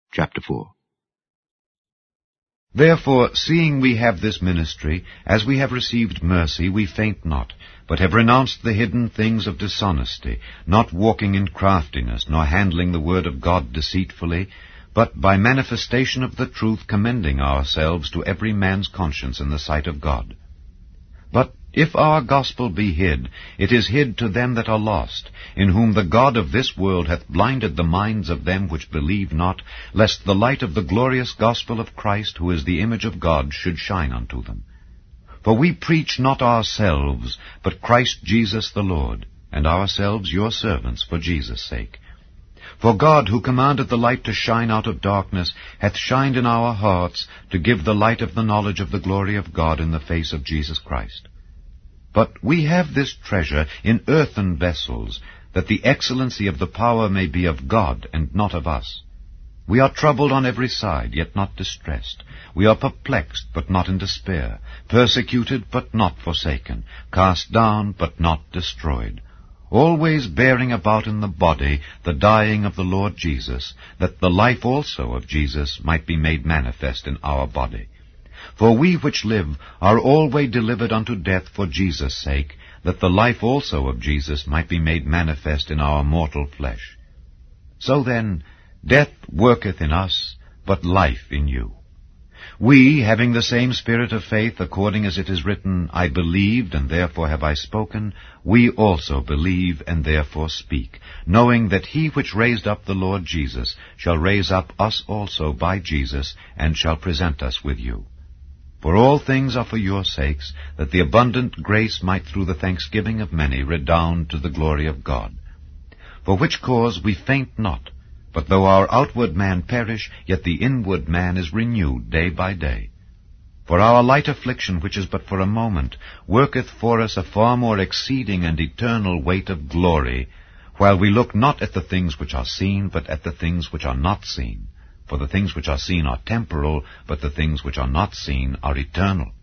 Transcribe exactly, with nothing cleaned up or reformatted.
Chapter four. Therefore, seeing we have this ministry, as we have received mercy, we faint not, but have renounced the hidden things of dishonesty, not walking in craftiness, nor handling the word of God deceitfully, but by manifestation of the truth commending ourselves to every man's conscience in the sight of God. But if our gospel be hid, it is hid to them that are lost, in whom the God of this world hath blinded the minds of them which believe not, lest the light of the glorious gospel of Christ, who is the image of God, should shine unto them. For we preach not ourselves, but Christ Jesus the Lord, and ourselves your servants for Jesus' sake. For God, who commanded the light to shine out of darkness, hath shined in our hearts to give the light of the knowledge of the glory of God in the face of Jesus Christ. But we have this treasure in earthen vessels, that the excellency of the power may be of God and not of us. We are troubled on every side, yet not distressed. We are perplexed, but not in despair, persecuted, but not forsaken, cast down, but not destroyed, always bearing about in the body the dying of the Lord Jesus, that the life also of Jesus might be made manifest in our body. For we which live are always delivered unto death for Jesus' sake, that the life also of Jesus might be made manifest in our mortal flesh. So then, death worketh in us, but life in you. We, having the same spirit of faith, according as it is written, I believed, and therefore have I spoken, we also believe, and therefore speak, knowing that he which raised up the Lord Jesus shall raise up us also by Jesus, and shall present us with you. For all things are for your sakes, that the abundant grace might through the thanksgiving of many redound to the glory of God. For which cause we faint not, but though our outward man perish, yet the inward man is renewed day by day. For our light affliction, which is but for a moment, worketh for us a far more exceeding and eternal weight of glory, while we look not at the things which are seen, but at the things which are not seen. For the things which are seen are temporal, but the things which are not seen are eternal.